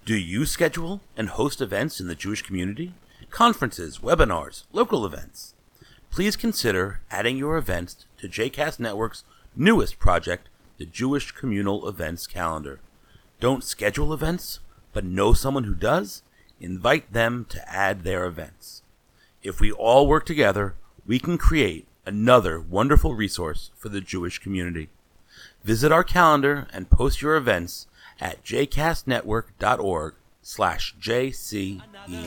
Do you schedule and host events in the Jewish community? Conferences, webinars, local events? Please consider adding your events to JCast Network's newest project, the Jewish Communal Events Calendar. Don't schedule events, but know someone who does? Invite them to add their events. If we all work together, we can create another wonderful resource for the Jewish community. Visit our calendar and post your events at jcastnetwork.org/JCE.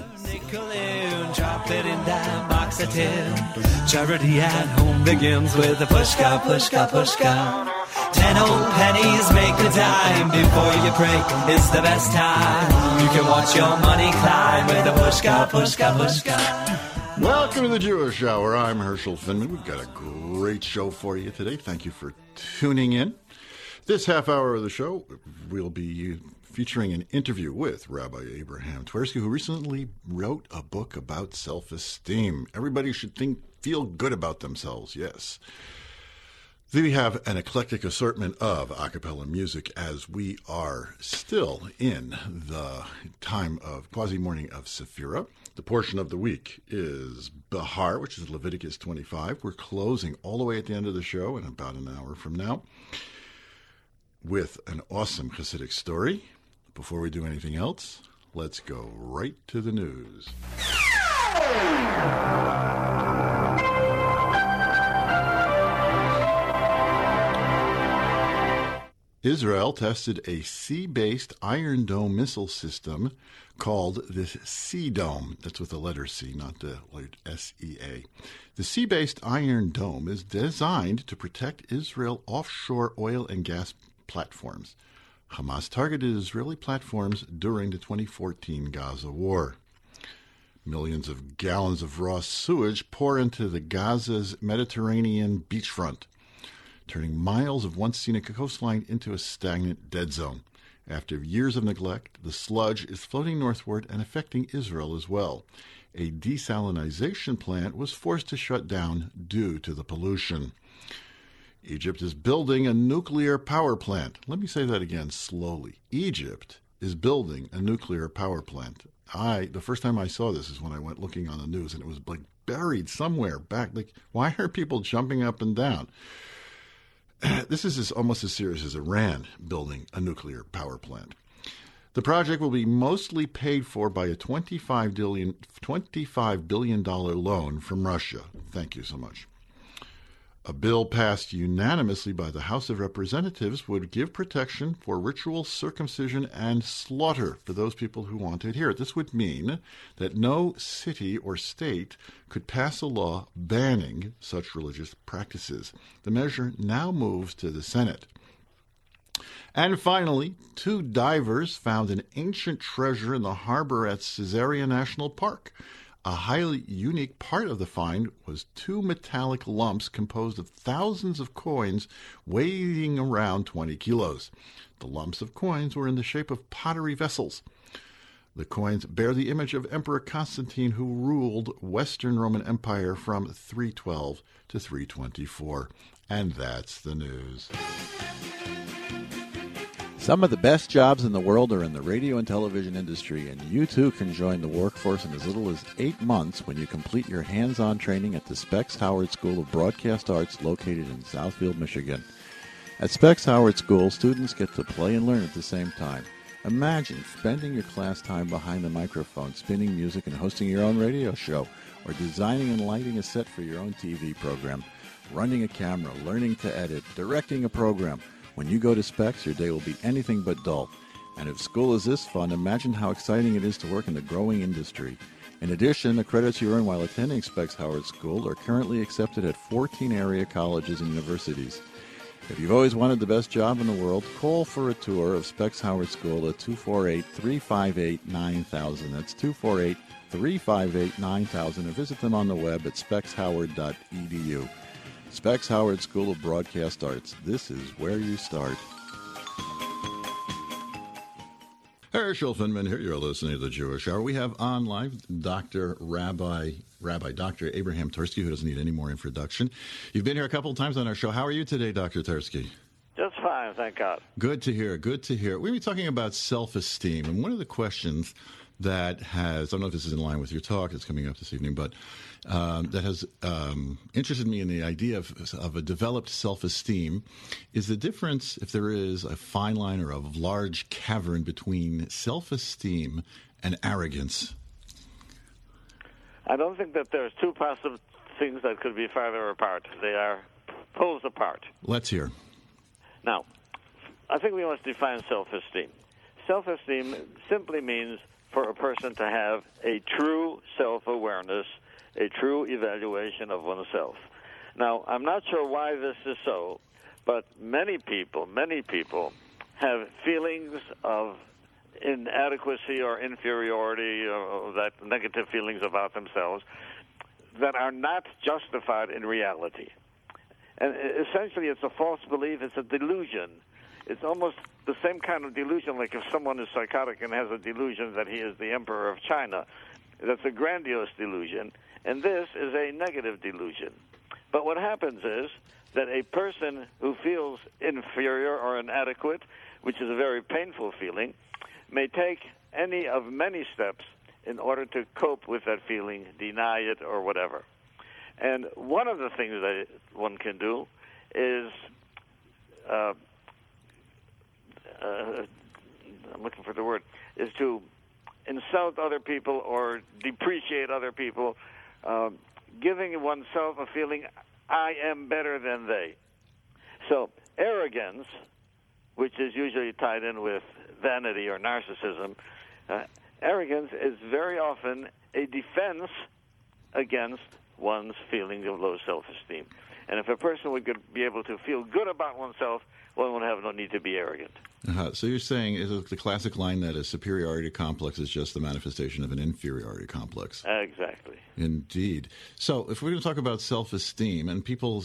Drop it in that box of tin. Charity at home begins with a pushka, pushka, pushka. 10 old pennies make a dime before you break. It's the best time. You can watch your money climb with a pushka, pushka, pushka. Welcome to the Jewish Hour. I'm Herschel Finman. We've got a great show for you today. Thank you for tuning in. This half hour of the show, we'll be featuring an interview with Rabbi Abraham Twersky, who recently wrote a book about self-esteem. Everybody should feel good about themselves, yes. We have an eclectic assortment of a cappella music as we are still in the time of quasi-morning of Sephirah. The portion of the week is Bahar, which is Leviticus 25. We're closing all the way at the end of the show in about an hour from now with an awesome Hasidic story. Before we do anything else, let's go right to the news. Israel tested a sea-based Iron Dome missile system called the Sea Dome. That's with the letter C, not the letter S-E-A. The sea-based Iron Dome is designed to protect Israel offshore oil and gas platforms. Hamas targeted Israeli platforms during the 2014 Gaza war. Millions of gallons of raw sewage pour into the Gaza's Mediterranean beachfront, turning miles of once scenic coastline into a stagnant dead zone. After years of neglect, the sludge is floating northward and affecting Israel as well. A desalinization plant was forced to shut down due to the pollution. Egypt is building a nuclear power plant. Let me say that again slowly. Egypt is building a nuclear power plant. The first time I saw this is when I went looking on the news, and it was like buried somewhere back. Like, why are people jumping up and down? This is almost as serious as Iran building a nuclear power plant. The project will be mostly paid for by a $25 billion loan from Russia. Thank you so much. A bill passed unanimously by the House of Representatives would give protection for ritual circumcision and slaughter for those people who want to adhere. This would mean that no city or state could pass a law banning such religious practices. The measure now moves to the Senate. And finally, 2 divers found an ancient treasure in the harbor at Caesarea National Park. A highly unique part of the find was 2 metallic lumps composed of thousands of coins weighing around 20 kilos. The lumps of coins were in the shape of pottery vessels. The coins bear the image of Emperor Constantine, who ruled Western Roman Empire from 312 to 324. And that's the news. Some of the best jobs in the world are in the radio and television industry, and you too can join the workforce in as little as 8 months when you complete your hands-on training at the Specs Howard School of Broadcast Arts located in Southfield, Michigan. At Specs Howard School, students get to play and learn at the same time. Imagine spending your class time behind the microphone, spinning music and hosting your own radio show, or designing and lighting a set for your own TV program, running a camera, learning to edit, directing a program. When you go to Specs, your day will be anything but dull. And if school is this fun, imagine how exciting it is to work in the growing industry. In addition, the credits you earn while attending Specs Howard School are currently accepted at 14 area colleges and universities. If you've always wanted the best job in the world, call for a tour of Specs Howard School at 248-358-9000. That's 248-358-9000, or visit them on the web at specshoward.edu. Specs Howard School of Broadcast Arts. This is where you start. Herschel Finman here. You're listening to the Jewish Hour. We have on live Rabbi Dr. Abraham Twersky, who doesn't need any more introduction. You've been here a couple of times on our show. How are you today, Dr. Twersky? Just fine. fine, thank God. Good to hear. Good to hear. We're talking about self-esteem, and one of the questions that has, I don't know if this is in line with your talk that's coming up this evening, but that has interested me in the idea of a developed self-esteem is the difference, if there is a fine line or a large cavern between self-esteem and arrogance. I don't think that there's two possible things that could be farther apart. They are poles apart. Let's hear. Now, I think we must define self-esteem. Self-esteem simply means for a person to have a true self-awareness, a true evaluation of oneself. Now, I'm not sure why this is so, but many people have feelings of inadequacy or inferiority or that negative feelings about themselves that are not justified in reality. And essentially, it's a false belief. It's a delusion. It's almost the same kind of delusion, like if someone is psychotic and has a delusion that he is the emperor of China. That's a grandiose delusion, and this is a negative delusion. But what happens is that a person who feels inferior or inadequate, which is a very painful feeling, may take any of many steps in order to cope with that feeling, deny it, or whatever. And one of the things that one can do is I'm looking for the word, is to insult other people or depreciate other people, giving oneself a feeling, I am better than they. So arrogance, which is usually tied in with vanity or narcissism, arrogance is very often a defense against one's feeling of low self-esteem. And if a person would be able to feel good about oneself, one would have no need to be arrogant. So you're saying is the classic line that a superiority complex is just the manifestation of an inferiority complex. Exactly. Indeed. So if we're going to talk about self-esteem and people,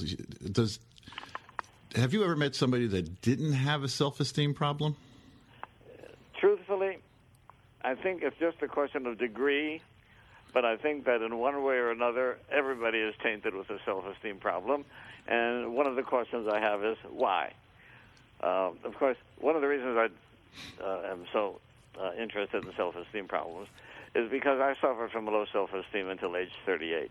have you ever met somebody that didn't have a self-esteem problem? Truthfully, I think it's just a question of degree, but I think that in one way or another, everybody is tainted with a self-esteem problem. And one of the questions I have is, why? Of course, one of the reasons I am so interested in self-esteem problems is because I suffered from low self-esteem until age 38.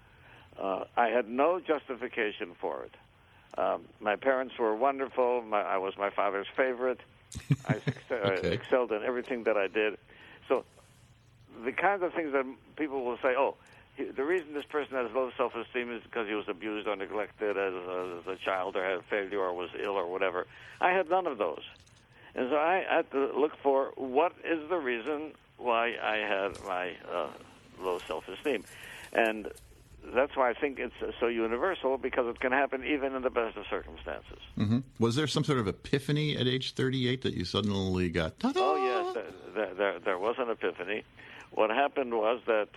I had no justification for it. My parents were wonderful. I was my father's favorite. I excelled in everything that I did. So the kinds of things that people will say, oh, the reason this person has low self-esteem is because he was abused or neglected as a child or had failure or was ill or whatever. I had none of those. And so I had to look for what is the reason why I had my low self-esteem. And that's why I think it's so universal, because it can happen even in the best of circumstances. Mm-hmm. Was there some sort of epiphany at age 38 that you suddenly got, ta-da? Oh, yes, there was an epiphany. What happened was that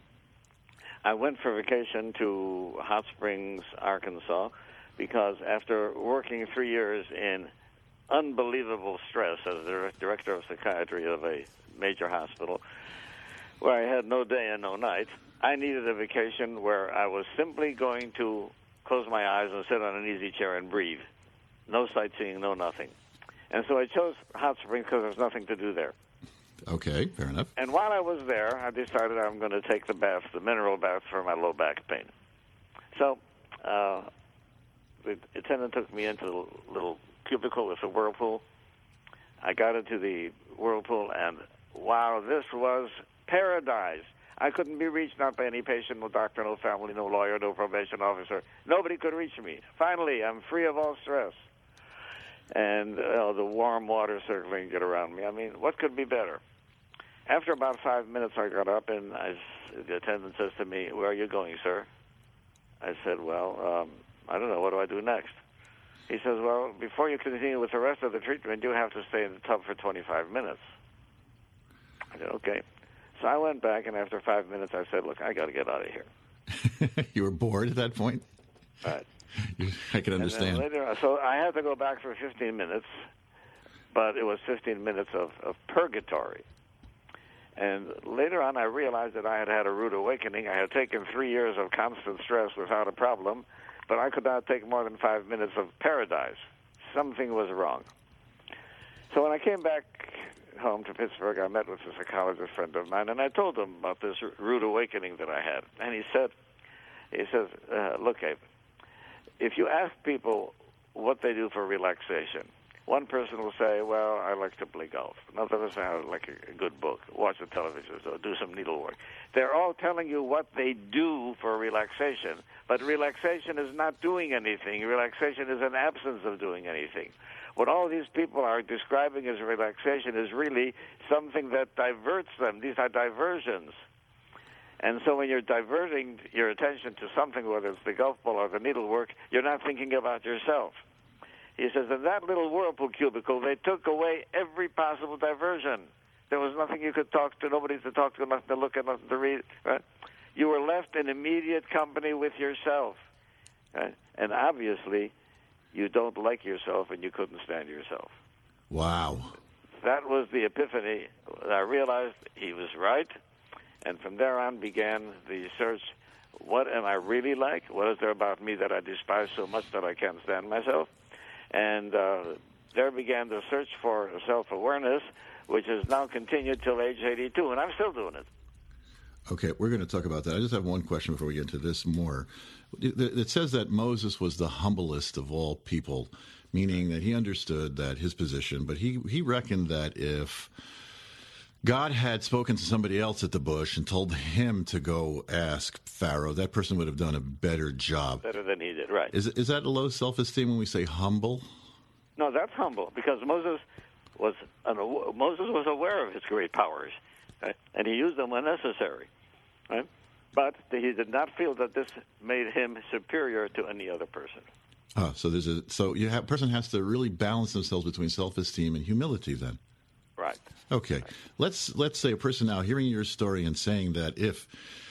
I went for vacation to Hot Springs, Arkansas, because after working 3 years in unbelievable stress as the director of psychiatry of a major hospital, where I had no day and no night, I needed a vacation where I was simply going to close my eyes and sit on an easy chair and breathe. No sightseeing, no nothing. And so I chose Hot Springs because there's nothing to do there. Okay, fair enough. And while I was there, I decided I'm going to take the bath, the mineral bath, for my low back pain. So the attendant took me into the little cubicle with a whirlpool. I got into the whirlpool, and wow, this was paradise. I couldn't be reached, not by any patient, no doctor, no family, no lawyer, no probation officer. Nobody could reach me. Finally, I'm free of all stress. And the warm water circling around me. I mean, what could be better? After about 5 minutes, I got up, and the attendant says to me, "Where are you going, sir?" I said, "Well, I don't know. What do I do next?" He says, "Well, before you continue with the rest of the treatment, you have to stay in the tub for 25 minutes. I said, "Okay." So I went back, and after 5 minutes, I said, "Look, I got to get out of here." You were bored at that point? Right. I can understand. And then so I had to go back for 15 minutes, but it was 15 minutes of purgatory. And later on, I realized that I had had a rude awakening. I had taken 3 years of constant stress without a problem, but I could not take more than 5 minutes of paradise. Something was wrong. So when I came back home to Pittsburgh, I met with a psychologist friend of mine, and I told him about this rude awakening that I had. And he says, look, Abe, if you ask people what they do for relaxation, one person will say, well, I like to play golf. Another will say, I like a good book, watch the television, or do some needlework. They're all telling you what they do for relaxation, but relaxation is not doing anything. Relaxation is an absence of doing anything. What all these people are describing as relaxation is really something that diverts them. These are diversions. And so when you're diverting your attention to something, whether it's the golf ball or the needlework, you're not thinking about yourself. He says, in that little whirlpool cubicle, they took away every possible diversion. There was nothing you could talk to, nobody to talk to, nothing to look at, nothing to read. Right? You were left in immediate company with yourself. Right? And obviously, you don't like yourself and you couldn't stand yourself. Wow. That was the epiphany. I realized he was right. And from there on began the search, what am I really like? What is there about me that I despise so much that I can't stand myself? And there began the search for self-awareness, which has now continued till age 82, and I'm still doing it. Okay, we're going to talk about that. I just have one question before we get into this more. It says that Moses was the humblest of all people, meaning that he understood that his position, but he reckoned that if God had spoken to somebody else at the bush and told him to go ask Pharaoh, that person would have done a better job. Better than he did, right. Is that a low self-esteem when we say humble? No, that's humble, because Moses was aware of his great powers, right? And he used them when necessary. Right? But he did not feel that this made him superior to any other person. A person has to really balance themselves between self-esteem and humility then. Right. Okay. Let's say a person now hearing your story and saying that if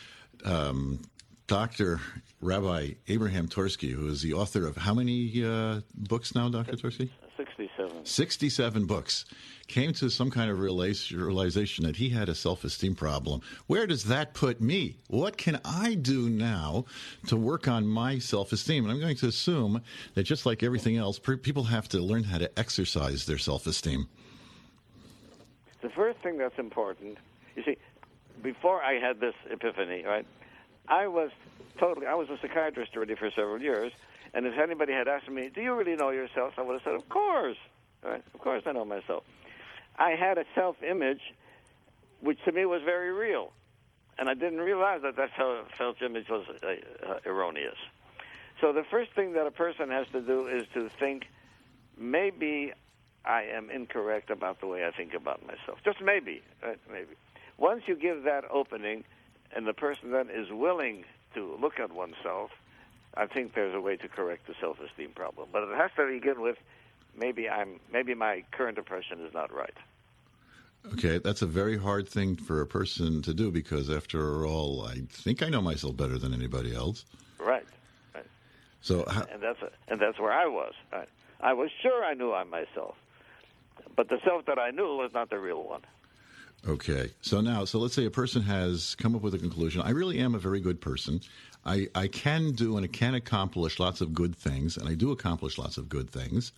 Dr. Rabbi Abraham Twersky, who is the author of how many books now, Dr. Twersky? 67. 67 books, came to some kind of realization that he had a self-esteem problem. Where does that put me? What can I do now to work on my self-esteem? And I'm going to assume that just like everything else, people have to learn how to exercise their self-esteem. The first thing that's important, you see, before I had this epiphany, right, I was a psychiatrist already for several years, and if anybody had asked me, do you really know yourself? I would have said, of course. Right? Of course I know myself. I had a self-image which to me was very real, and I didn't realize that self-image was erroneous. So the first thing that a person has to do is to think, maybe I am incorrect about the way I think about myself. Just maybe, right? Maybe. Once you give that opening and the person then is willing to look at oneself, I think there's a way to correct the self-esteem problem. But it has to begin with, maybe my current impression is not right. Okay, that's a very hard thing for a person to do because, after all, I think I know myself better than anybody else. Right. So, and that's where I was. Right? I was sure I knew I myself, but the self that I knew was not the real one. Okay, so let's say a person has come up with a conclusion. I really am a very good person. I can do and I can accomplish lots of good things, and I do accomplish lots of good things.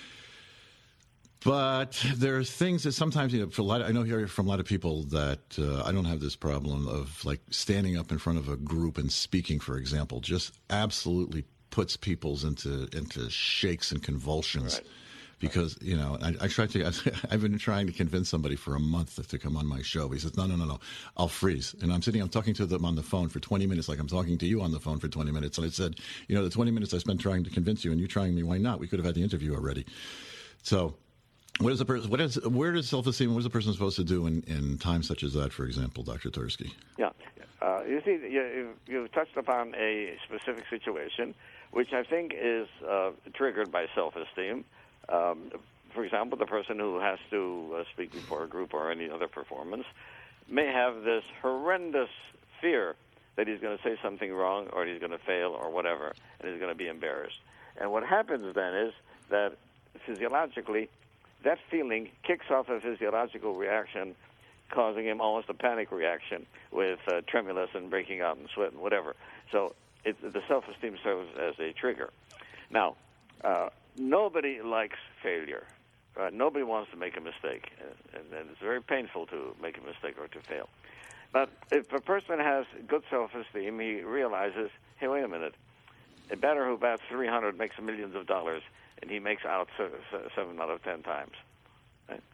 But there's things that sometimes, I know here from a lot of people that I don't have this problem of like standing up in front of a group and speaking, for example, just absolutely puts people into shakes and convulsions. Right. Because, I've been trying to convince somebody for a month to come on my show. He says, no, I'll freeze. And I'm talking to them on the phone for 20 minutes like I'm talking to you on the phone for 20 minutes. And I said, the 20 minutes I spent trying to convince you and you trying me, why not? We could have had the interview already. So where does self-esteem, what is a person supposed to do in times such as that, for example, Dr. Twersky? Yeah. You see, you've touched upon a specific situation, which I think is triggered by self-esteem. For example, the person who has to speak before a group or any other performance may have this horrendous fear that he's going to say something wrong or he's going to fail or whatever, and he's going to be embarrassed. And what happens then is that physiologically, that feeling kicks off a physiological reaction, causing him almost a panic reaction with tremulous and breaking out in sweat and whatever. So the self-esteem serves as a trigger. Now, nobody likes failure. Nobody wants to make a mistake, and it's very painful to make a mistake or to fail. But if a person has good self-esteem, he realizes, hey, wait a minute, a batter who bats 300 makes millions of dollars, and he makes out 7 out of 10 times. Right?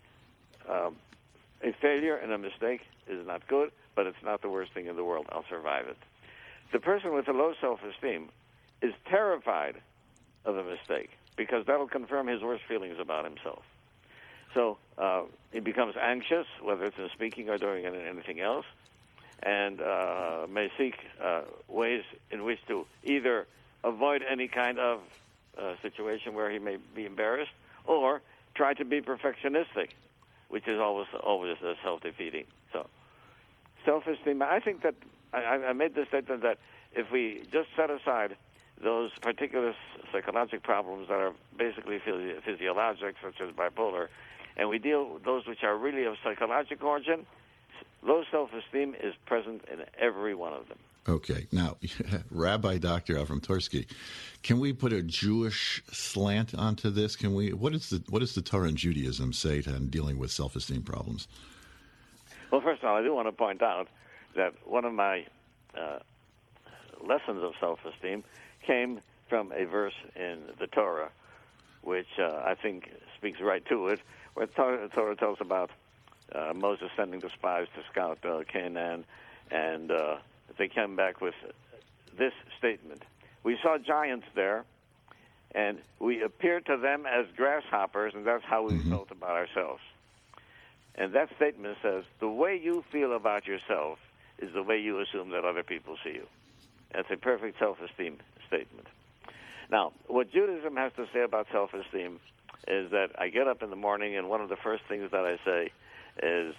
A failure and a mistake is not good, but it's not the worst thing in the world. I'll survive it. The person with a low self-esteem is terrified of a mistake because that'll confirm his worst feelings about himself. So he becomes anxious, whether it's in speaking or doing anything else, and may seek ways in which to either avoid any kind of situation where he may be embarrassed, or try to be perfectionistic, which is always self-defeating. So self-esteem, I think that I made the statement that if we just set aside those particular psychological problems that are basically physiologic, such as bipolar, and we deal with those which are really of psychological origin, low self-esteem is present in every one of them. Okay. Now, Rabbi Dr. Avram Tursky, can we put a Jewish slant onto this? Can we? What does the Torah and Judaism say to dealing with self-esteem problems? Well, first of all, I do want to point out that one of my lessons of self-esteem came from a verse in the Torah, which I think speaks right to it, where the Torah tells about Moses sending the spies to scout Canaan, and they came back with this statement: "We saw giants there, and we appeared to them as grasshoppers, and that's how we felt about ourselves." And that statement says, the way you feel about yourself is the way you assume that other people see you. That's a perfect self-esteem statement. Now, what Judaism has to say about self-esteem is that I get up in the morning, and one of the first things that I say is,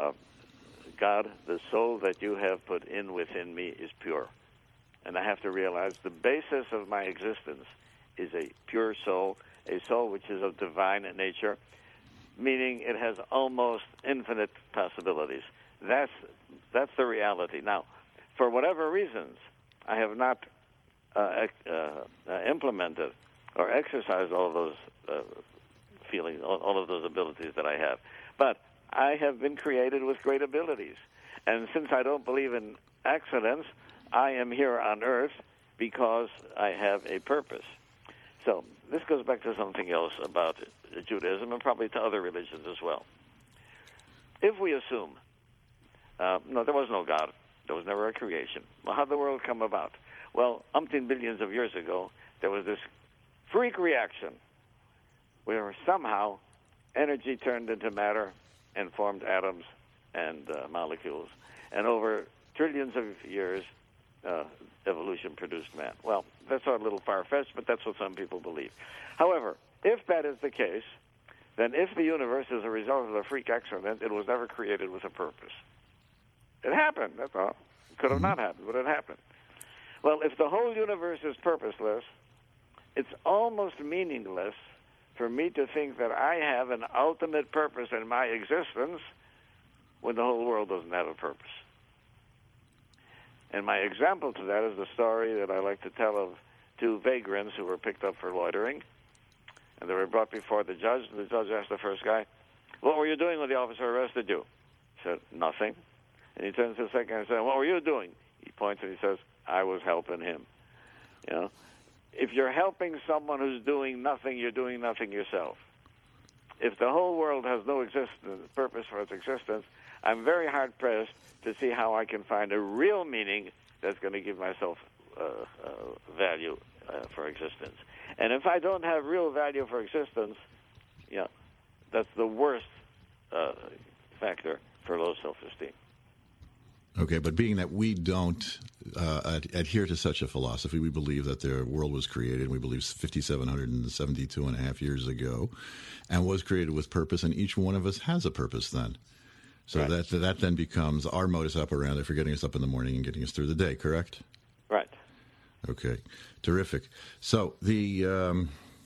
God, the soul that you have put in within me is pure. And I have to realize the basis of my existence is a pure soul, a soul which is of divine nature, meaning it has almost infinite possibilities. That's the reality. Now, for whatever reasons, I have not implemented or exercised all of those feelings, all of those abilities that I have. But I have been created with great abilities. And since I don't believe in accidents, I am here on earth because I have a purpose. So this goes back to something else about Judaism and probably to other religions as well. If we assume, no, there was no God, there was never a creation. Well, how did the world come about? Well, umpteen billions of years ago, there was this freak reaction where somehow energy turned into matter and formed atoms and molecules. And over trillions of years, evolution produced man. Well, that's a little far-fetched, but that's what some people believe. However, if that is the case, then if the universe is a result of a freak accident, it was never created with a purpose. It happened, that's all. It could have not happened, but it happened. Well, if the whole universe is purposeless, it's almost meaningless for me to think that I have an ultimate purpose in my existence when the whole world doesn't have a purpose. And my example to that is the story that I like to tell of two vagrants who were picked up for loitering. And they were brought before the judge. And the judge asked the first guy, "What were you doing when the officer arrested you?" He said, "Nothing." And he turns to the second and says, "What were you doing?" He points and he says, "I was helping him." You know, if you're helping someone who's doing nothing, you're doing nothing yourself. If the whole world has no purpose for its existence, I'm very hard-pressed to see how I can find a real meaning that's going to give myself value for existence. And if I don't have real value for existence, you know, that's the worst factor for low self-esteem. Okay, but being that we don't adhere to such a philosophy, we believe that the world was created, we believe 5,772 and a half years ago, and was created with purpose, and each one of us has a purpose then. So right. that then becomes our modus operandi for getting us up in the morning and getting us through the day, correct? Right. Okay, terrific. So this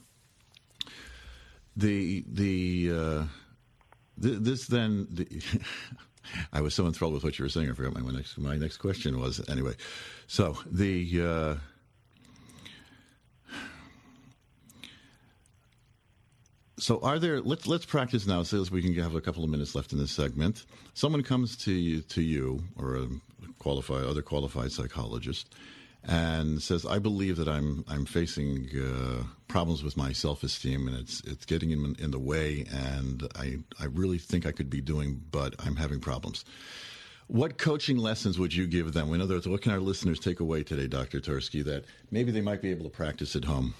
then I was so enthralled with what you were saying, I forgot my next question was. Anyway, so So are there, let's practice now so we can have a couple of minutes left in this segment. Someone comes to you or a other qualified psychologist and says, I believe that I'm facing problems with my self-esteem and it's getting in the way, and I really think I could be doing, but I'm having problems. What coaching lessons would you give them? In other words, what can our listeners take away today, Dr. Tursky, that maybe they might be able to practice at home?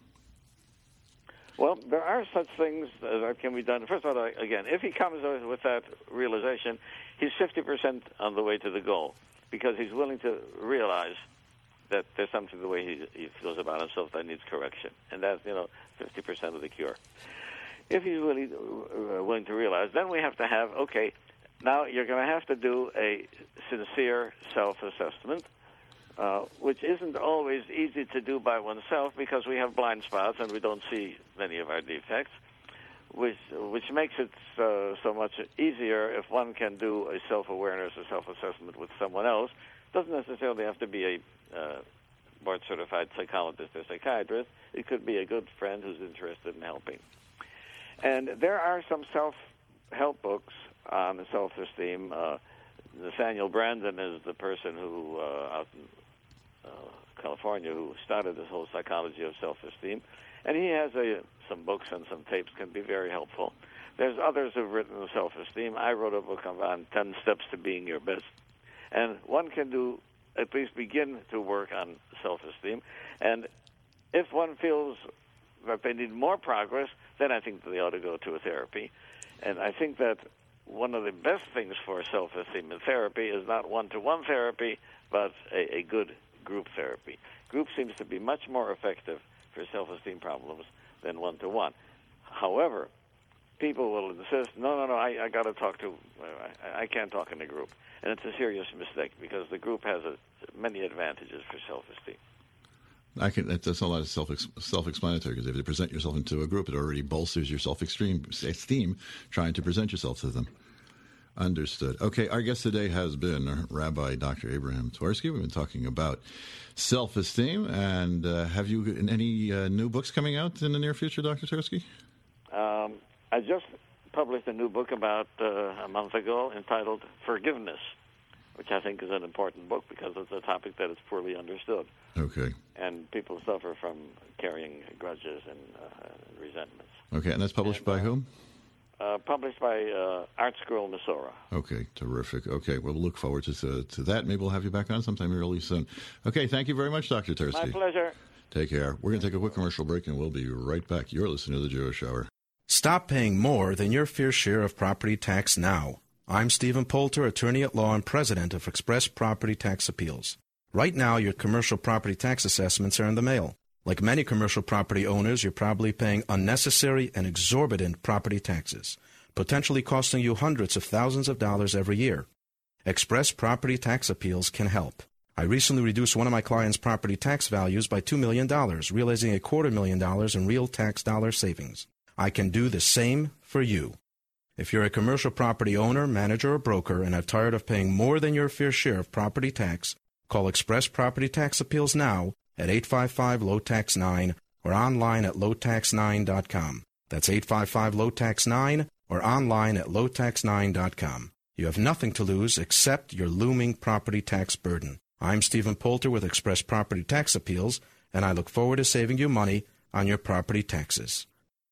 Well, there are such things that can be done. First of all, again, if he comes with that realization, he's 50% on the way to the goal, because he's willing to realize that there's something the way he feels about himself that needs correction, and that's 50% of the cure. If he's really willing to realize, then we have to have, okay, now you're going to have to do a sincere self-assessment, which isn't always easy to do by oneself because we have blind spots and we don't see many of our defects, which makes it so much easier if one can do a self-awareness or self-assessment with someone else. Doesn't necessarily have to be a board-certified psychologist or psychiatrist. It could be a good friend who's interested in helping. And there are some self-help books on self-esteem. Nathaniel Branden is the person who, out in California, who started this whole psychology of self-esteem. And he has some books and some tapes can be very helpful. There's others who've written on self-esteem. I wrote a book on 10 Steps to Being Your Best. And one can at least begin to work on self-esteem. And if one feels that they need more progress, then I think they ought to go to a therapy. And I think that one of the best things for self-esteem in therapy is not one-to-one therapy, but a good group therapy. Group seems to be much more effective for self-esteem problems than one-to-one. However, people will insist, no, I got to talk to, I can't talk in a group. And it's a serious mistake because the group has many advantages for self-esteem. That's a lot of self-explanatory, because if you present yourself into a group, it already bolsters your self-esteem trying to present yourself to them. Understood. Okay, our guest today has been Rabbi Dr. Abraham Twersky. We've been talking about self-esteem. And have you any new books coming out in the near future, Dr. Twersky? I just published a new book about a month ago entitled Forgiveness, which I think is an important book because it's a topic that is poorly understood. Okay. And people suffer from carrying grudges and resentments. Okay, and that's published by whom? Published by Art Scroll Masora. Okay, terrific. Okay, we'll look forward to that. Maybe we'll have you back on sometime really soon. Okay, thank you very much, Dr. Tursky. My pleasure. Take care. We're going to take a quick commercial break, and we'll be right back. You're listening to The Jewish Hour. Stop paying more than your fair share of property tax now. I'm Stephen Poulter, attorney at law and president of Express Property Tax Appeals. Right now, your commercial property tax assessments are in the mail. Like many commercial property owners, you're probably paying unnecessary and exorbitant property taxes, potentially costing you hundreds of thousands of dollars every year. Express Property Tax Appeals can help. I recently reduced one of my clients' property tax values by $2 million, realizing $250,000 in real tax dollar savings. I can do the same for you. If you're a commercial property owner, manager, or broker and are tired of paying more than your fair share of property tax, call Express Property Tax Appeals now at 855-LOW-TAX-9 or online at lowtax9.com. That's 855-LOW-TAX-9 or online at lowtax9.com. You have nothing to lose except your looming property tax burden. I'm Stephen Poulter with Express Property Tax Appeals, and I look forward to saving you money on your property taxes.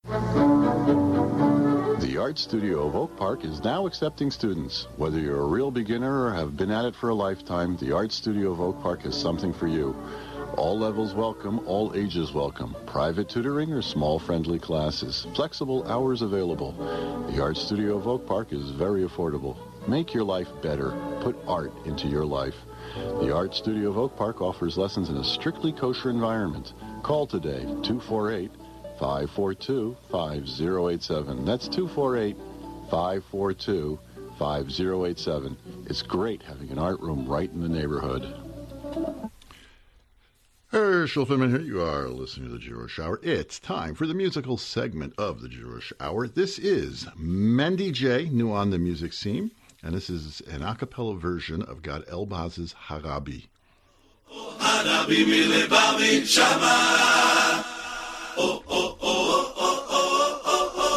The Art Studio of Oak Park is now accepting students. Whether you're a real beginner or have been at it for a lifetime, the Art Studio of Oak Park has something for you. All levels welcome, all ages welcome. Private tutoring or small friendly classes. Flexible hours available. The Art Studio of Oak Park is very affordable. Make your life better. Put art into your life. The Art Studio of Oak Park offers lessons in a strictly kosher environment. Call today, 248-542-5087. That's 248-542-5087. It's great having an art room right in the neighborhood. Herschel Finman here. You are listening to The Jewish Hour. It's time for the musical segment of The Jewish Hour. This is Mendy J, new on the music scene, and this is an a cappella version of Gad Elbaz's Harabi. Harabi milebami shama. Oh, oh, oh, oh, oh, oh, oh.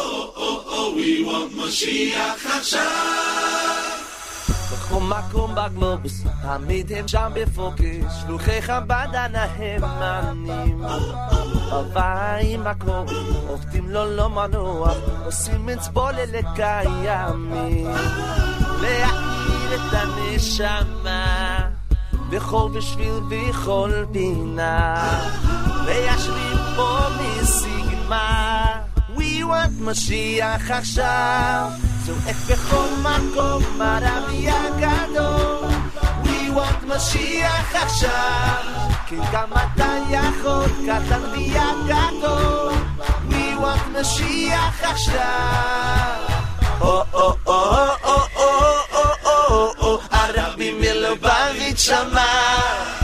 המשיח עכשיו. בכל מקום בגלובוס, תמיד הם שם בפוקס, שלוחי חב"ד הנאמנים. ארבעים בקור, עובדים לו לא מנוח, עושים אצבול לקיימים. להאיר את הנשמה, בכל בשביל בכל פינה, להשלים פה משימה. We want משיח עכשיו, זועק בכל מקום הרבי הגדול. We want משיח עכשיו, כי גם אתה יכול, קטן ויגדול. We want משיח עכשיו. הרבי מלובביץ' שמע.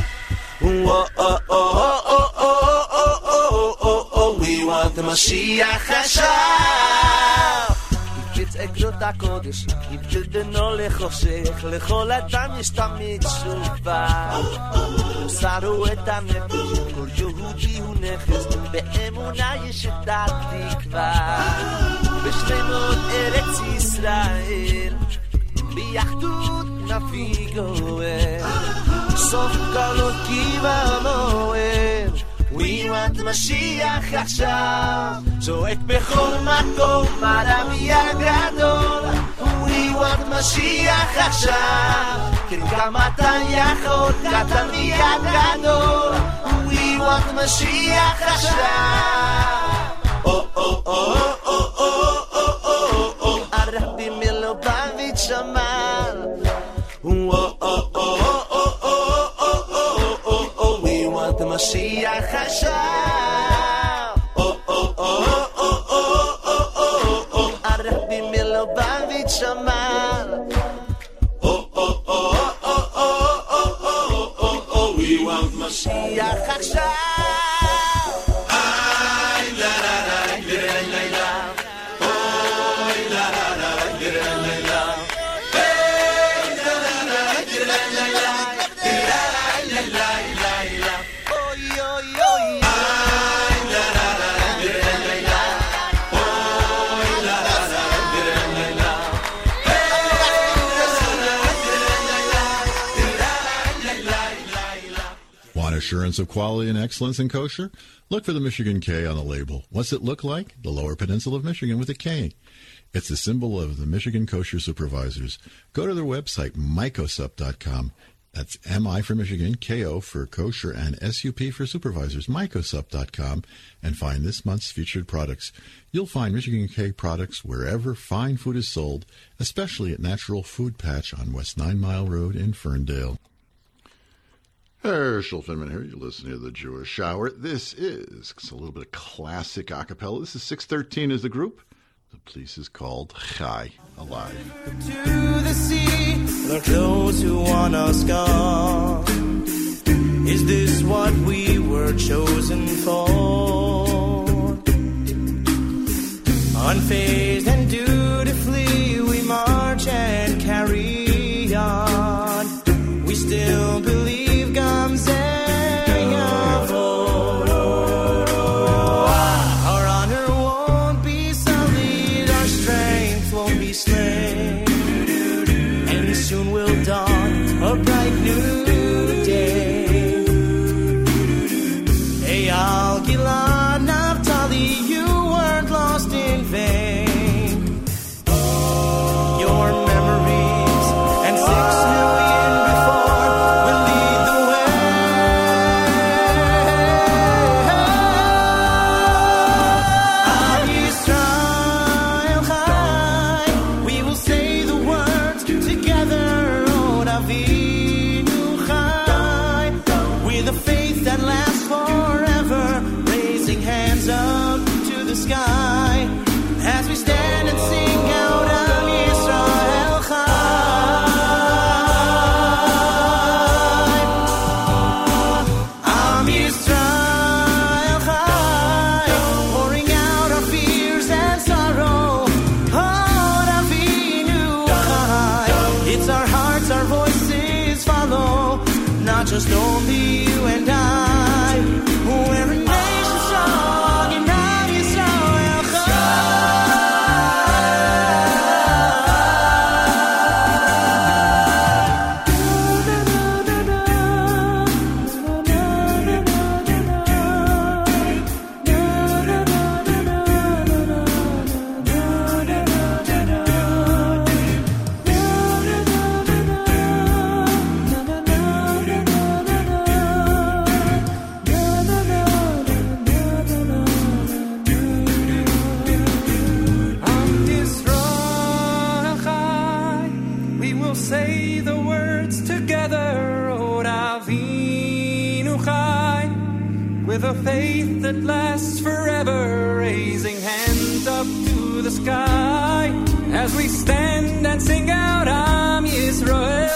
We want משיח עכשיו. אקדות הקודש, הבדל בינו לחושך, לכל אדם יש תמיד תשובה. סרו את הנפש, כל יהודי הוא נכס, באמונה יש את התקווה. בשלמות ארץ ישראל, ביחדות נביא גואל, סוף גלות קיבלנו אל. We want משיח עכשיו, זועק בכל מקום הרבי הגדול. We want משיח עכשיו, כן גם אתה יכול, קטן ויגדול. We want משיח עכשיו. הרבי מלובביץ' שמע. משיח עכשיו. הרבי מלובביץ' שמע. We want משיח עכשיו. Assurance of quality and excellence in kosher? Look for the Michigan K on the label. What's it look like? The Lower Peninsula of Michigan with a K. It's the symbol of the Michigan Kosher Supervisors. Go to their website, mycosup.com. That's M-I for Michigan, K-O for kosher, and S-U-P for supervisors, mycosup.com, and find this month's featured products. You'll find Michigan K products wherever fine food is sold, especially at Natural Food Patch on West 9 Mile Road in Ferndale. Herschel Finman here. You're listening to the Jewish Hour. This is a little bit of classic a cappella. This is 613 as the group. The piece is called Chai, Alive. To the sea, look those who want us gone. Is this what we were chosen for? Unfazed and dutifully we march and carry on. We still believe our honor won't be sullied, our strength won't be slain, and soon will dawn a bright new day. Eyal, Gilad, Naphtali, you weren't lost in vain. Your memories and 6 million before will lead the way. Sky as we stand and sing out Am Yisrael Chai. Am Yisrael Chai, pouring out our fears and sorrow. Oh, Avinu Chai, it's our hearts, our voices follow, not just only you and I. We're a nation strong and Am Yisrael Chai. with a faith that lasts forever, raising hands up to the sky as we stand and sing out Am Yisrael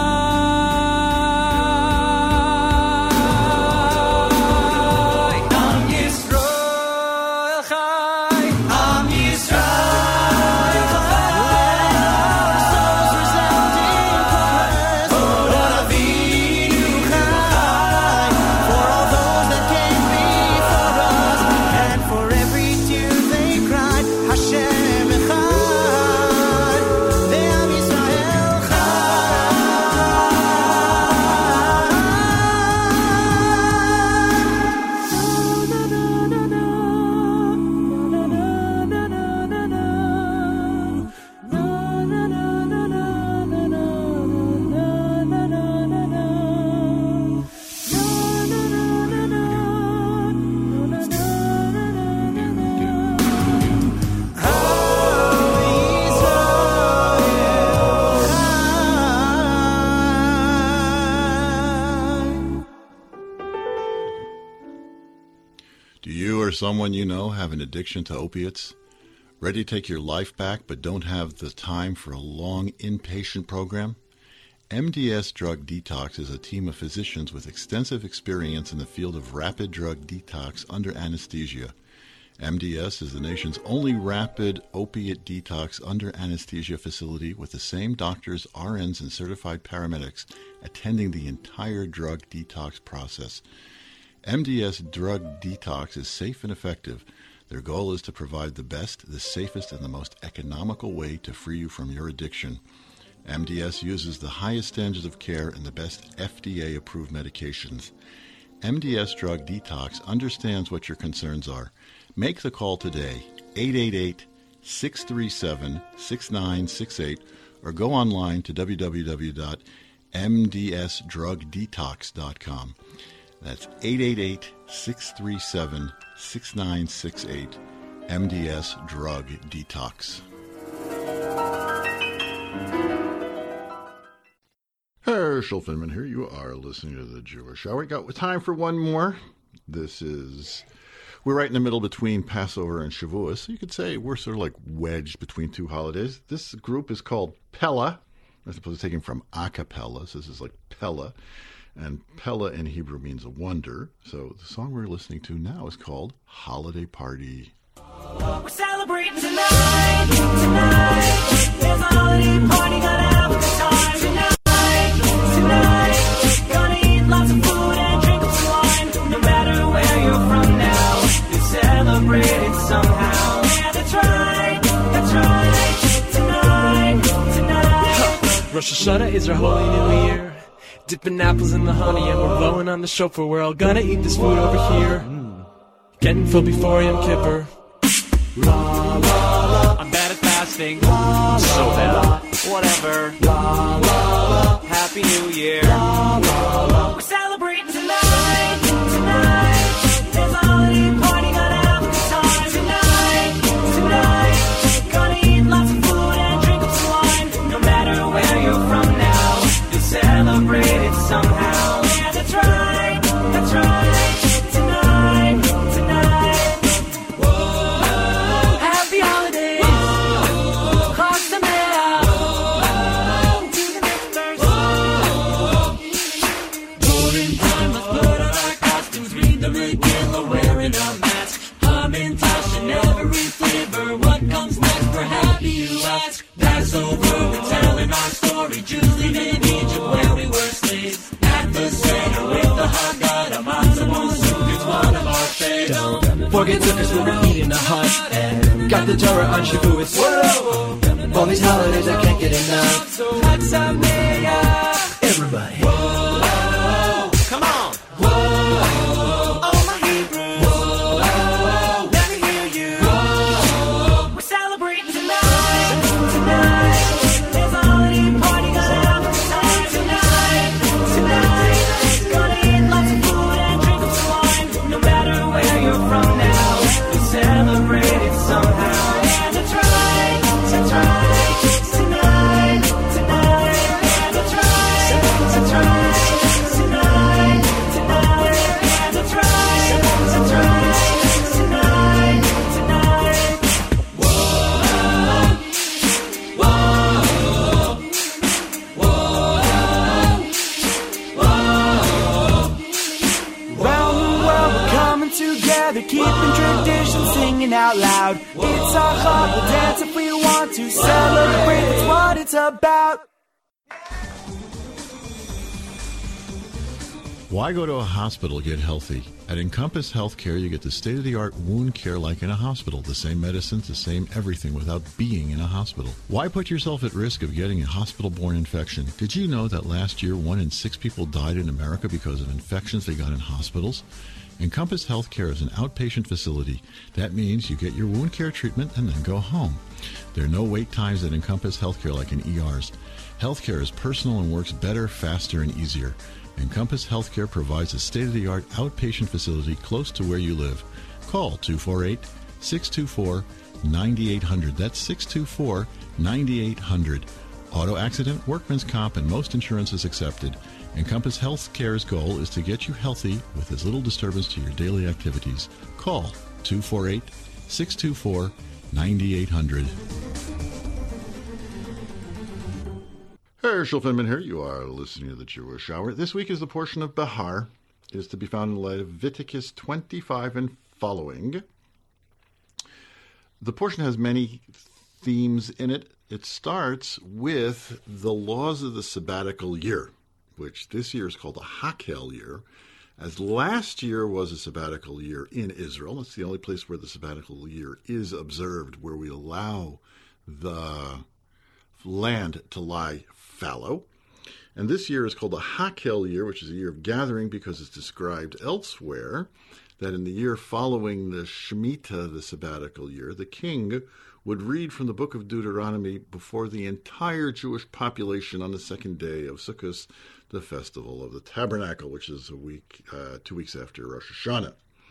Chai. Am Yisrael Chai. Am Yisrael Chai. Souls resounding chorus. Od Avinu Chai. For all those that came before us, and for every tear they cried, Hashem Echad. Ve'am Yisrael Do you or someone you know have an addiction to opiates? Ready to take your life back but don't have the time for a long inpatient program? MDS Drug Detox is a team of physicians with extensive experience in the field of rapid drug detox under anesthesia. MDS is the nation's only rapid opiate detox under anesthesia facility with the same doctors, RNs, and certified paramedics attending the entire drug detox process. MDS Drug Detox is safe and effective. Their goal is to provide the best, the safest, and the most economical way to free you from your addiction. MDS uses the highest standards of care and the best FDA-approved medications. MDS Drug Detox understands what your concerns are. Make the call today, 888-637-6968, or go online to www.mdsdrugdetox.com. That's 888-637-6968, MDS Drug Detox. Herschel Finman here. You are listening to The Jewish Hour. We got time for one more. We're right in the middle between Passover and Shavuos, so you could say we're sort of like wedged between two holidays. This group is called Pella. I suppose it's taken from a cappella, so this is like Pella. And Pella in Hebrew means a wonder. So the song we're listening to now is called Holiday Party. We're celebrating tonight. There's a holiday party, gonna have a good time tonight. Gonna eat lots of food and drink some wine. No matter where you're from now, you celebrate it somehow. Yeah, that's right. Tonight. Rosh Hashanah is our holy new year. Dipping apples in the honey and we're blowing on the shofar. We're all gonna eat this food over here. Getting full before Yom Kippur. La, la, la. I'm bad at fasting. So bad. Whatever. La, la, la. Happy New Year. La, la, la. We're celebrating tonight. There's a holiday party, gonna have a good time tonight. Gonna eat lots of food and drink some wine. No matter where you're from now, you celebrate it somehow. Yeah, that's right. Tonight. Whoa. Happy holidays. Whoa. Chag Sameach. Whoa. To the next verse. Whoa. Golden time, let's put on our costumes, read the Megillah, wearing a mask. Hamantash in every flavor. What comes next? We're happy you ask. Passover, we're telling our story. Jews living in Egypt where we were slaves. At the center with the Haggadah, matzah monsoon, it's one of our faves. Don't forget Sukkot when we're eating the hut. And got the Torah on Shavuos. Whoa! All these holidays I can't get enough. So Chag Sameach. Everybody. Whoa. Come on. Whoa. Oh, my Hebrews. Whoa. Let me hear you. Whoa. We're celebrating tonight. There's a holiday party, gonna have a good time tonight. Gonna eat lots of food and drink some wine. No matter where you're from now, we celebrate it somehow. Yeah, that's right. Tonight. singing out loud. It's our heart, we'll dance if we want to. Celebrate, that's what it's about. Why go to a hospital to get healthy? At Encompass Healthcare, you get the state-of-the-art wound care like in a hospital. The same medicines, the same everything without being in a hospital. Why put yourself at risk of getting a hospital-borne infection? Did you know that last year 1 in 6 people died in America because of infections they got in hospitals? Encompass Healthcare is an outpatient facility. That means you get your wound care treatment and then go home. There are no wait times at Encompass Healthcare like in ERs. Healthcare is personal and works better, faster, and easier. Encompass Healthcare provides a state-of-the-art outpatient facility close to where you live. Call 248-624-9800. That's 624-9800. Auto accident, workman's comp, and most insurance is accepted. Encompass Healthcare's goal is to get you healthy with as little disturbance to your daily activities. Call 248-624-9800. Herschel Finman here. You are listening to the Jewish Hour. This week is the portion of Bahar. It is to be found in Leviticus 25 and following. The portion has many themes in it. It starts with the laws of the sabbatical year, which this year is called the Hakel year, as last year was a sabbatical year in Israel. It's the only place where the sabbatical year is observed, where we allow the land to lie fallow. And this year is called the Hakel year, which is a year of gathering, because it's described elsewhere that in the year following the Shemitah, the sabbatical year, the king would read from the book of Deuteronomy before the entire Jewish population on the second day of Sukkot, the festival of the Tabernacle, which is 2 weeks after Rosh Hashanah.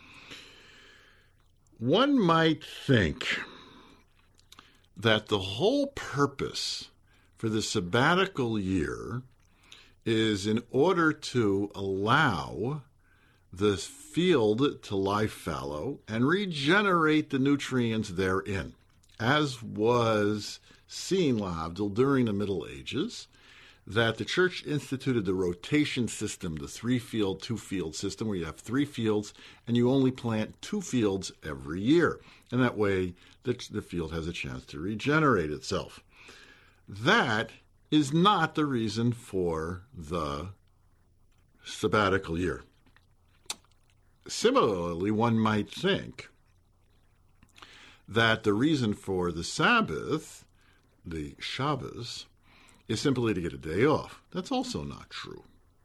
One might think that the whole purpose for the sabbatical year is in order to allow the field to lie fallow and regenerate the nutrients therein, as was seen, lahavdil, during the Middle Ages, that the church instituted the rotation system, the 3-field, 2-field system, where you have 3 fields and you only plant 2 fields every year. And that way the field has a chance to regenerate itself. That is not the reason for the sabbatical year. Similarly, one might think that the reason for the Sabbath, the Shabbos, is simply to get a day off. That's also not true.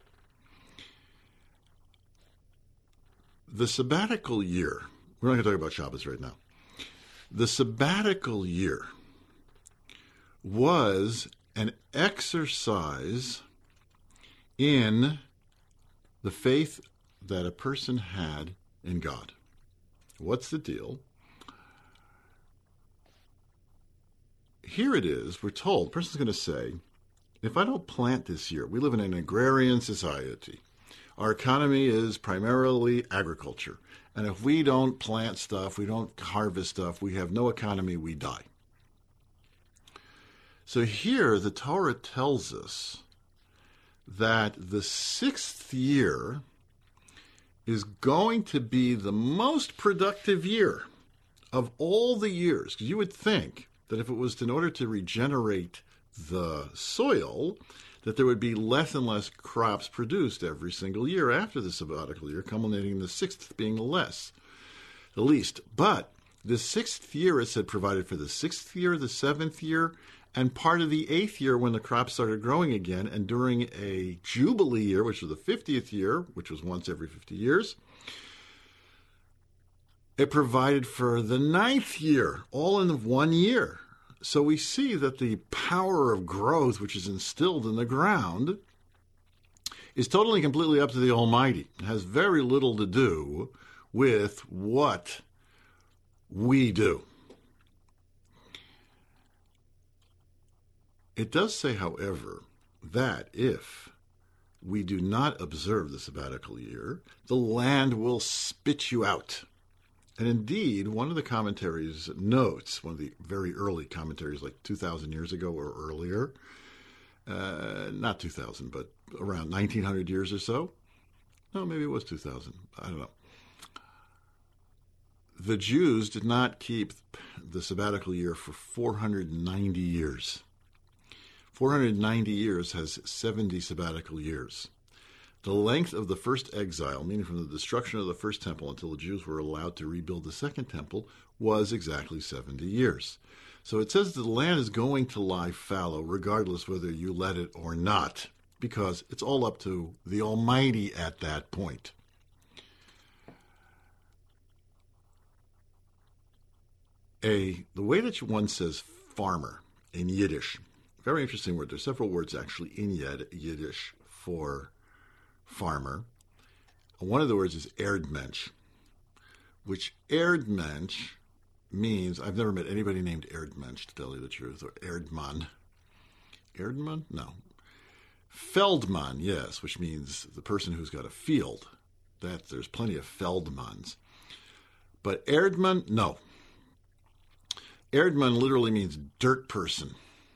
The sabbatical year, we're not going to talk about Shabbos right now. The sabbatical year was an exercise in the faith that a person had in God. What's the deal? Here it is, we're told, the person's going to say, if I don't plant this year, we live in an agrarian society. Our economy is primarily agriculture. And if we don't plant stuff, we don't harvest stuff, we have no economy, we die. So here the Torah tells us that the 6th year is going to be the most productive year of all the years. Because you would think that if it was in order to regenerate the soil, that there would be less and less crops produced every single year after the sabbatical year, culminating in the 6th being the least. But the 6th year, it said, provided for the 6th year, the 7th year, and part of the 8th year when the crops started growing again, and during a Jubilee year, which was the 50th year, which was once every 50 years, it provided for the 9th year, all in 1 year. So we see that the power of growth, which is instilled in the ground, is totally and completely up to the Almighty. It has very little to do with what we do. It does say, however, that if we do not observe the sabbatical year, the land will spit you out. And indeed, one of the commentaries notes, one of the very early commentaries, like 2,000 years ago or earlier, not 2,000, but around 1,900 years or so. No, maybe it was 2,000. I don't know. The Jews did not keep the sabbatical year for 490 years. 490 years has 70 sabbatical years. The length of the first exile, meaning from the destruction of the first temple until the Jews were allowed to rebuild the second temple, was exactly 70 years. So it says that the land is going to lie fallow, regardless whether you let it or not, because it's all up to the Almighty at that point. The way that one says farmer in Yiddish, very interesting word. There's several words actually in Yiddish for farmer. One of the words is Erdmensch, which Erdmensch means, I've never met anybody named Erdmensch, to tell you the truth, or Erdmann. Erdmann? No. Feldmann, yes, which means the person who's got a field. There's plenty of Feldmanns. But Erdmann, no. Erdmann literally means dirt person.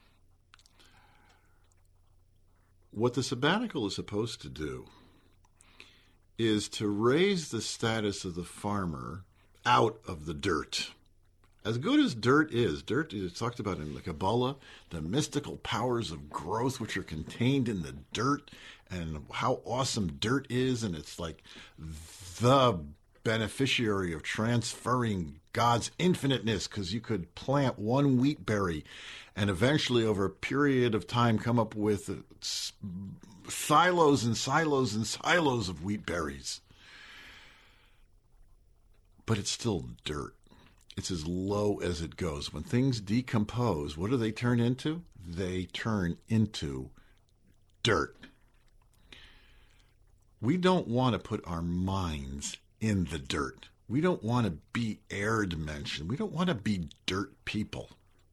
What the sabbatical is supposed to do is to raise the status of the farmer out of the dirt. As good as dirt is talked about in the Kabbalah, the mystical powers of growth which are contained in the dirt, and how awesome dirt is, and it's like the beneficiary of transferring God's infiniteness, because you could plant one wheat berry and eventually over a period of time come up with silos and silos and silos of wheat berries. But it's still dirt. It's as low as it goes. When things decompose, what do they turn into? They turn into dirt. We don't want to put our minds in the dirt. We don't want to be Erdmenschen. We don't want to be dirt people.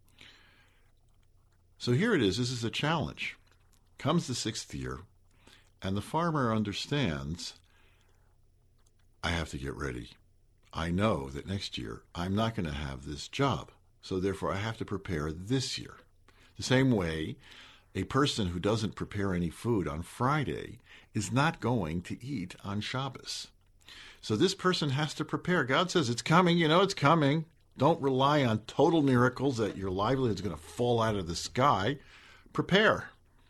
So here it is. This is a challenge. Comes the 6th year, and the farmer understands, I have to get ready. I know that next year I'm not going to have this job, so therefore I have to prepare this year. The same way a person who doesn't prepare any food on Friday is not going to eat on Shabbos. So this person has to prepare. God says, it's coming, it's coming. Don't rely on total miracles that your livelihood is going to fall out of the sky. Prepare.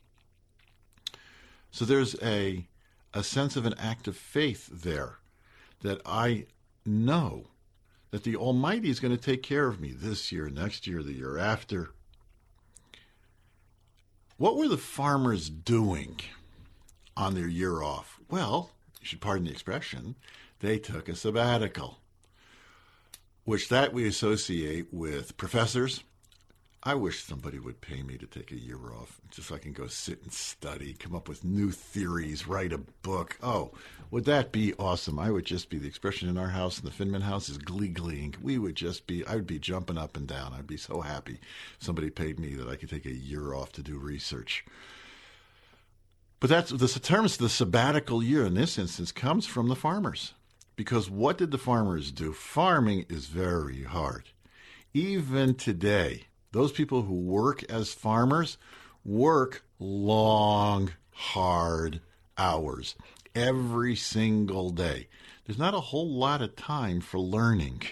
So there's a sense of an act of faith there, that I know that the Almighty is going to take care of me this year, next year, the year after. What were the farmers doing on their year off? Well, you should pardon the expression, they took a sabbatical, which that we associate with professors. I wish somebody would pay me to take a year off, just so I can go sit and study, come up with new theories, write a book. Oh, would that be awesome? I would just be, the expression in our house, in the Finman house, is gleeing. I would be jumping up and down. I'd be so happy if somebody paid me that I could take a year off to do research. But that's the terms, the sabbatical year in this instance comes from the farmers. Because what did the farmers do? Farming is very hard. Even today, those people who work as farmers work long, hard hours every single day. There's not a whole lot of time for learning.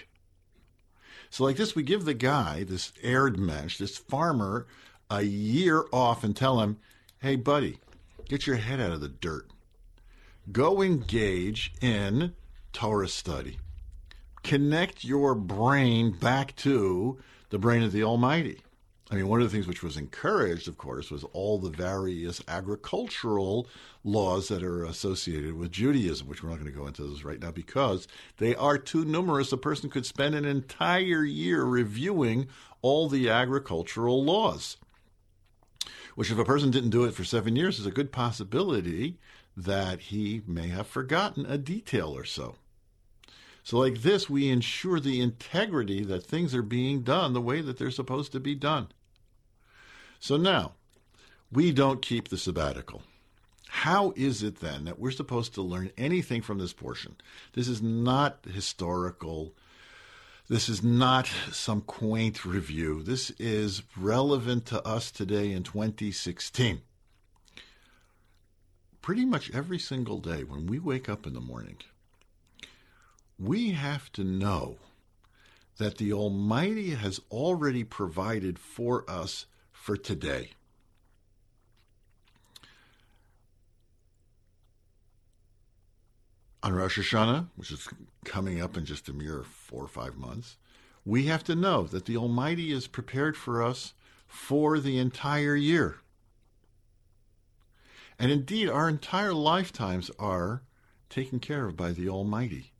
So like this, we give the guy, this Erdmensch, this farmer, a year off and tell him, hey, buddy, get your head out of the dirt. Go engage in Torah study. Connect your brain back to the brain of the Almighty. I mean, one of the things which was encouraged, of course, was all the various agricultural laws that are associated with Judaism, which we're not going to go into those right now because they are too numerous. A person could spend an entire year reviewing all the agricultural laws, which if a person didn't do it for 7 years, is a good possibility that he may have forgotten a detail or so. So like this, we ensure the integrity that things are being done the way that they're supposed to be done. So now, we don't keep the sabbatical. How is it then that we're supposed to learn anything from this portion? This is not historical. This is not some quaint review. This is relevant to us today in 2016. Pretty much every single day when we wake up in the morning, we have to know that the Almighty has already provided for us for today. On Rosh Hashanah, which is coming up in just a mere 4 or 5 months, we have to know that the Almighty is prepared for us for the entire year. And indeed, our entire lifetimes are taken care of by the Almighty.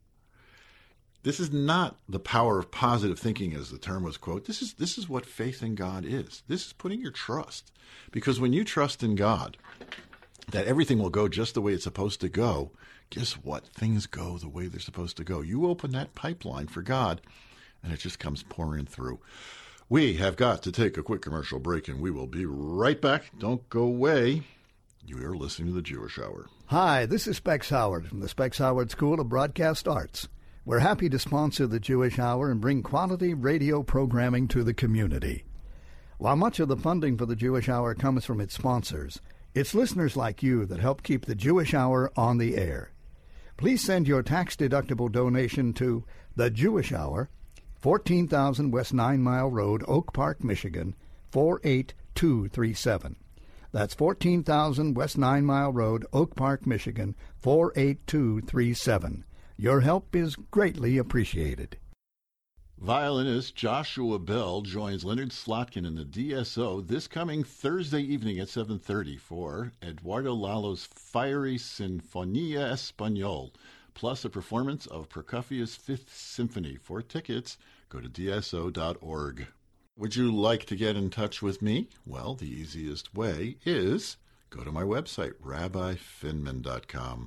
This is not the power of positive thinking, as the term was quoted. This is what faith in God is. This is putting your trust. Because when you trust in God, that everything will go just the way it's supposed to go, guess what? Things go the way they're supposed to go. You open that pipeline for God, and it just comes pouring through. We have got to take a quick commercial break, and we will be right back. Don't go away. You are listening to the Jewish Hour. Hi, this is Specs Howard from the Specs Howard School of Broadcast Arts. We're happy to sponsor the Jewish Hour and bring quality radio programming to the community. While much of the funding for the Jewish Hour comes from its sponsors, it's listeners like you that help keep the Jewish Hour on the air. Please send your tax-deductible donation to The Jewish Hour, 14,000 West 9 Mile Road, Oak Park, Michigan, 48237. That's 14,000 West 9 Mile Road, Oak Park, Michigan, 48237. Your help is greatly appreciated. Violinist Joshua Bell joins Leonard Slotkin in the DSO this coming Thursday evening at 7:30 for Eduardo Lalo's fiery Sinfonia Español, plus a performance of Prokofiev's Fifth Symphony. For tickets, go to dso.org. Would you like to get in touch with me? Well, the easiest way is go to my website, rabbifinman.com.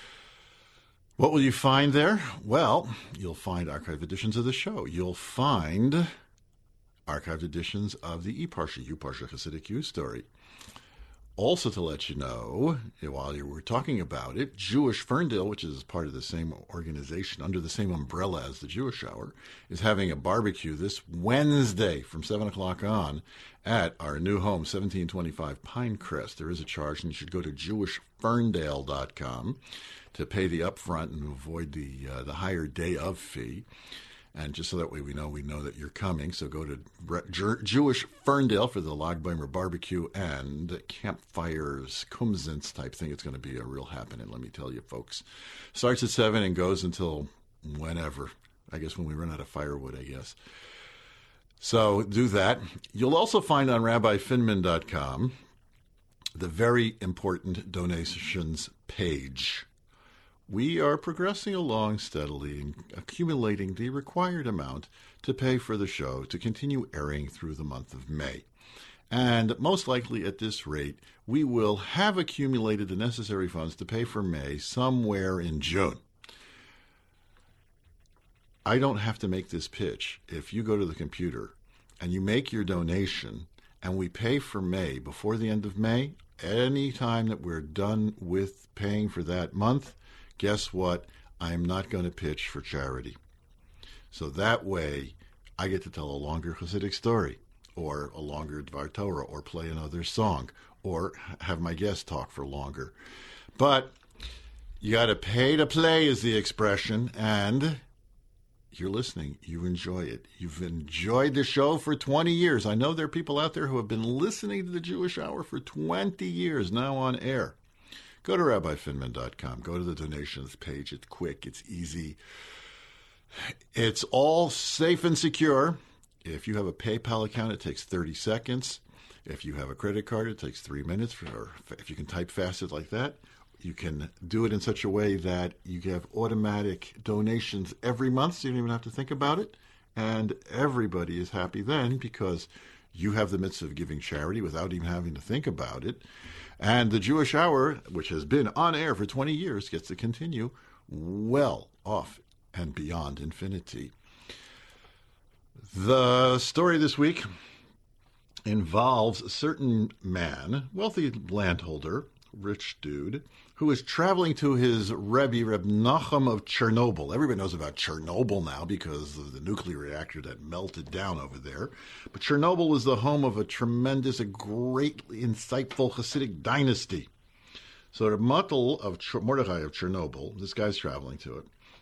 What will you find there? Well, you'll find archived editions of the show. You'll find archived editions of the eParsha, U-Parsha Hasidic U-Story. Also to let you know, while you were talking about it, Jewish Ferndale, which is part of the same organization, under the same umbrella as the Jewish Hour, is having a barbecue this Wednesday from 7 o'clock on at our new home, 1725 Pinecrest. There is a charge, and you should go to jewishferndale.com to pay the upfront and avoid the higher day of fee. And just so that way we know that you're coming. So go to Jewish Ferndale for the Lag Baimer barbecue and campfires, kumzins type thing. It's going to be a real happening, let me tell you, folks. Starts at 7 and goes until whenever. I guess when we run out of firewood, I guess. So do that. You'll also find on rabbifinman.com the very important donations page. We are progressing along steadily and accumulating the required amount to pay for the show to continue airing through the month of May. And most likely at this rate, we will have accumulated the necessary funds to pay for May somewhere in June. I don't have to make this pitch. If you go to the computer and you make your donation and we pay for May before the end of May, any time that we're done with paying for that month, guess what? I'm not going to pitch for charity. So that way, I get to tell a longer Hasidic story, or a longer Dvar Torah, or play another song, or have my guest talk for longer. But you got to pay to play is the expression, and you're listening. You enjoy it. You've enjoyed the show for 20 years. I know there are people out there who have been listening to the Jewish Hour for 20 years now on air. Go to rabbifinman.com. Go to the donations page. It's quick. It's easy. It's all safe and secure. If you have a PayPal account, it takes 30 seconds. If you have a credit card, it takes 3 minutes. Or if you can type fast like that, you can do it in such a way that you have automatic donations every month, so you don't even have to think about it. And everybody is happy then because you have the mitzvah of giving charity without even having to think about it. And the Jewish Hour, which has been on air for 20 years, gets to continue well off and beyond infinity. The story this week involves a certain man, wealthy landholder, rich dude, who is traveling to his Rebbe, Reb Nachum of Chernobyl. Everybody knows about Chernobyl now because of the nuclear reactor that melted down over there. But Chernobyl was the home of a greatly insightful Hasidic dynasty. So the Mottel of Mordechai of Chernobyl, this guy's traveling to it,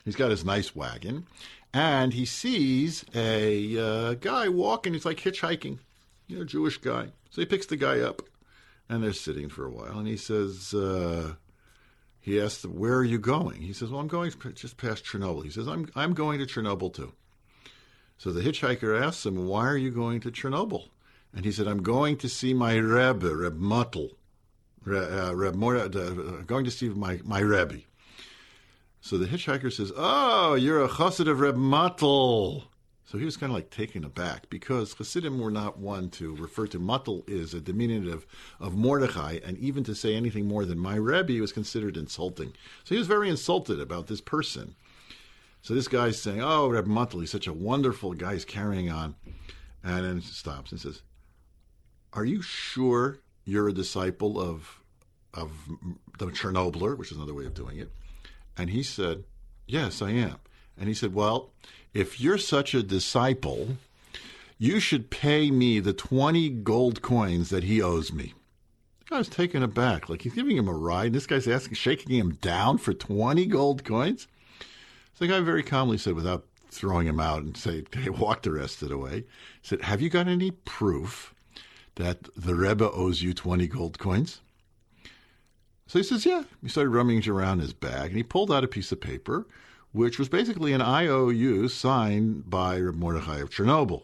He's got his nice wagon, and he sees a guy walking. He's like hitchhiking, Jewish guy. So he picks the guy up, and they're sitting for a while, and he says, he asks, where are you going? He says, well, I'm going just past Chernobyl. He says, I'm going to Chernobyl too. So the hitchhiker asks him, why are you going to Chernobyl? And he said, I'm going to see my Rebbe, Reb Mottel. Going to see my Rebbe. So the hitchhiker says, oh, you're a chassid of Reb Mottel. So he was kind of like taken aback because Chassidim were not one to refer to Mottel is a diminutive of Mordechai, and even to say anything more than my Rebbe was considered insulting. So he was very insulted about this person. So this guy's saying, oh, Reb Mottel, he's such a wonderful guy, he's carrying on. And then he stops and says, are you sure you're a disciple of the Chernobler, which is another way of doing it? And he said, yes, I am. And he said, well, if you're such a disciple, you should pay me the 20 gold coins that he owes me. I was taken aback. Like, he's giving him a ride. This guy's shaking him down for 20 gold coins. So the guy very calmly said, without throwing him out and say, hey, walk the rest of the way, he said, have you got any proof that the Rebbe owes you 20 gold coins? So he says, yeah. He started rummaging around his bag, and he pulled out a piece of paper, which was basically an IOU signed by Reb Mordechai of Chernobyl.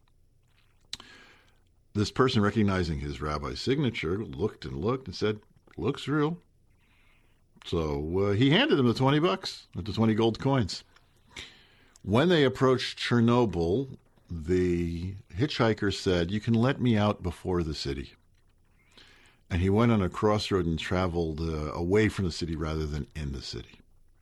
This person, recognizing his rabbi's signature, looked and said, looks real. So he handed him the $20, the 20 gold coins. When they approached Chernobyl, the hitchhiker said, you can let me out before the city. And he went on a crossroad and traveled away from the city rather than in the city.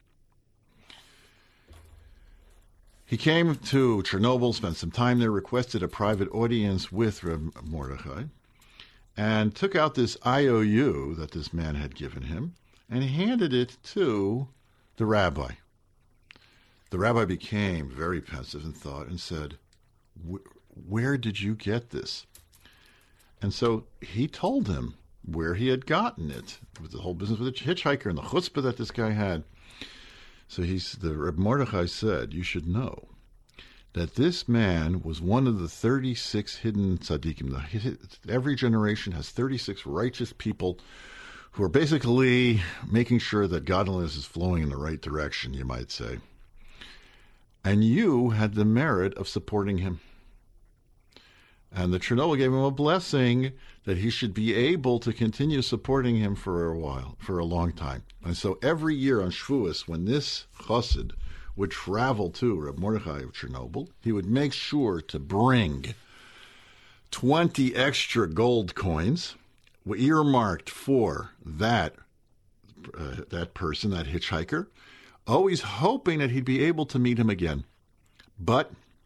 He came to Chernobyl, spent some time there, requested a private audience with Reb Mordechai, and took out this IOU that this man had given him and handed it to the rabbi. The rabbi became very pensive in thought and said, where did you get this? And so he told him where he had gotten it, with the whole business with the hitchhiker and the chutzpah that this guy had. So the Reb Mordechai said, you should know that this man was one of the 36 hidden tzaddikim. Every generation has 36 righteous people who are basically making sure that godliness is flowing in the right direction, you might say. And you had the merit of supporting him. And the Chernobyl gave him a blessing that he should be able to continue supporting him for a long time. And so every year on Shavuos, when this chassid would travel to Reb Mordechai of Chernobyl, he would make sure to bring 20 extra gold coins earmarked for that person, that hitchhiker, always hoping that he'd be able to meet him again. But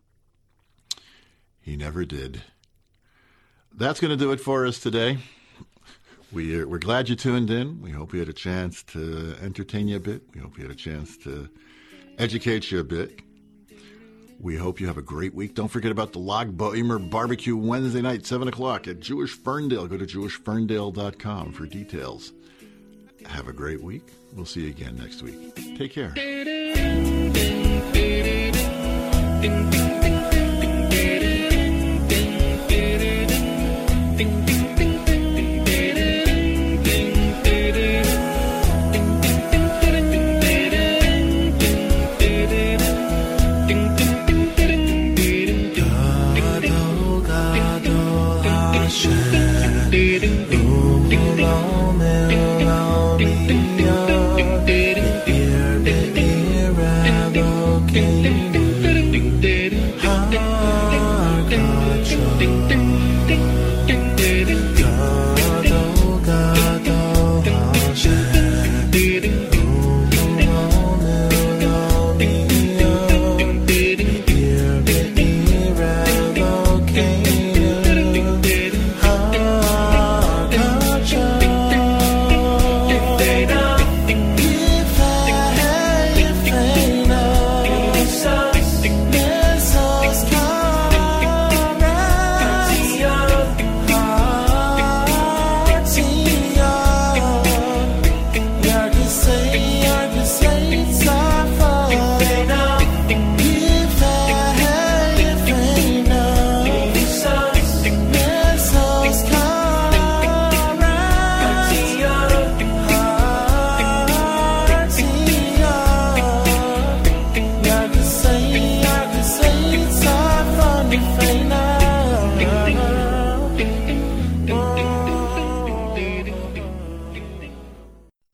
he never did. That's going to do it for us today. We're glad you tuned in. We hope you had a chance to entertain you a bit. We hope you had a chance to educate you a bit. We hope you have a great week. Don't forget about the Lag Ba'omer Barbecue Wednesday night, 7 o'clock at Jewish Ferndale. Go to jewishferndale.com for details. Have a great week. We'll see you again next week. Take care.